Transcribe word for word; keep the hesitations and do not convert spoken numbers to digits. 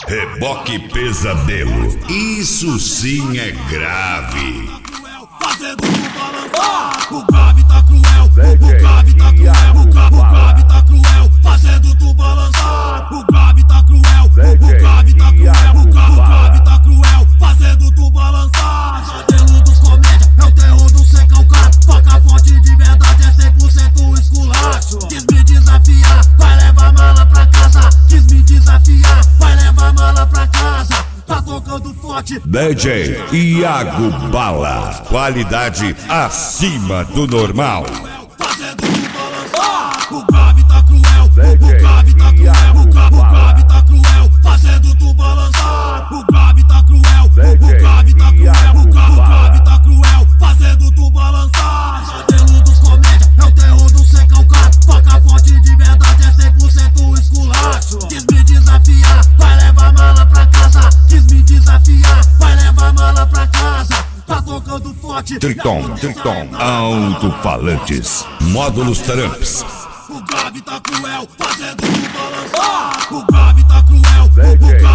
Reboque Pesadelo. Isso sim é grave. Fazendo tu balançar. O grave tá cruel. O grave tá cruel. O grave tá cruel. Fazendo tu balançar. O grave tá cruel. O grave tá cruel. O grave tá cruel. Fazendo tu balançar. Modelo dos comédia é o terror do ser calcado. Foca forte de verdade é cem por cento esculacho. Quis me desafiar, vai levar mala pra casa. Quis me desafiar, vai levar mala pra casa. Tá tocando forte. D J Iago Bala. Qualidade acima do normal. Fazendo tu balançar. O grave tá cruel. O grave tá cruel. O grave tá cruel. Fazendo tu balançar. O grave tá cruel. O grave tá cruel. O grave tá cruel. Fazendo tu balançar. Modelo dos comédia é o terror do ser calcado. Foca forte de verdade é cem por cento esculacho. Quis me desafiar, vai levar mala pra casa. Quis me desafiar, vai levar mala pra casa. Tá tocando forte. Triton, Triton, alto-falantes, módulos Tramps. O grave tá cruel, fazendo tu balançar. O grave tá cruel. O